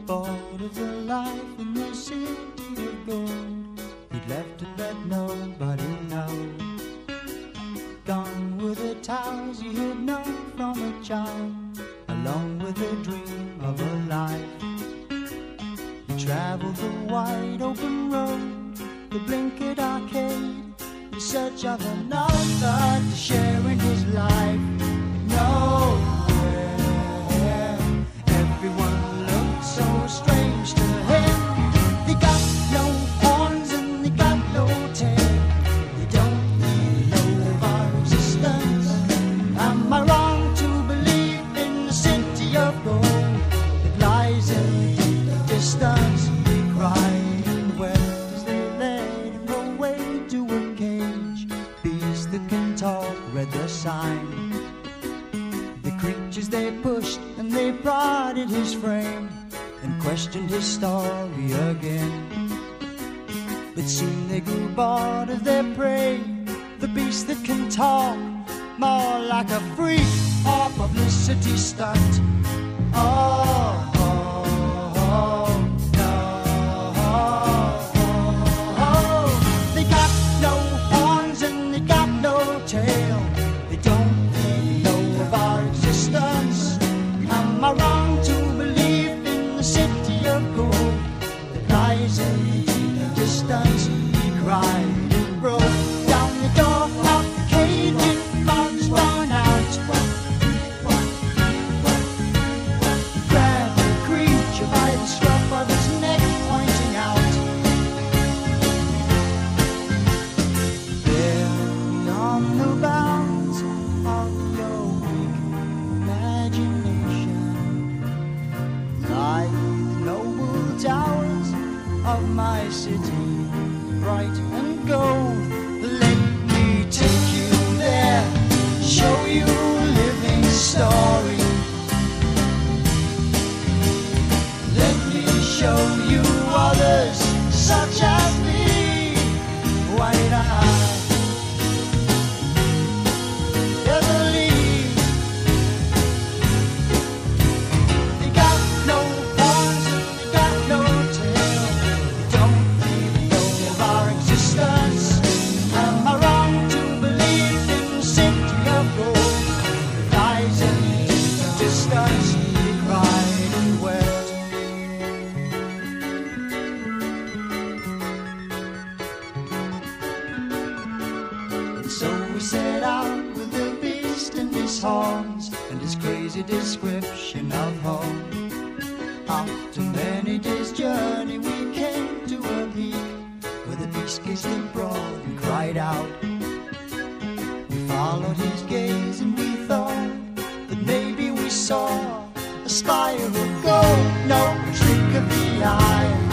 bored of the life in the city of gold. He'd left to let nobody know. Gone were the towers he had known from a child, along with the dream of a life. He travelled the wide open road, the blinkered arcade, in search of another to share in his life. Nowhere, everyone looked so strange to him. They got no horns and they got no tail. They don't even know of our existence. Am I wrong to believe in the city of gold that lies in the distance? He cried and wept as they led him away to a cage. Beasts that can talk read the sign. The creatures they pushed and they prodded his frame and questioned his story again. But soon they grew bored of their prey, the beast that can talk, more like a freak or publicity stunt. Oh, no. They got no horns and they got no tail. They don't even know of our existence. Am I wrong to believe in the city of gold that lies in the distance? He cried and broke down the door of the cage and bugs run out. He grabbed the creature by the scruff of his neck, pointing out, there beyond the bounds of your weak imagination lie the noble towers of my city, bright and gold. Let me take you there, show you a living story. Let me show you others such as me, wide-eyed, Beverly. They got no horns and they got no tail. They don't even know of our existence. Am I wrong to believe in the city of gold that lies in the distance? He cried and wept. And so we set out with the beast and his horns and his crazy description of home. After many days' journey we came to a peak where the beast gazed abroad and cried out. We followed his gaze and we thought that maybe we saw a spire of gold. No trick of the eye.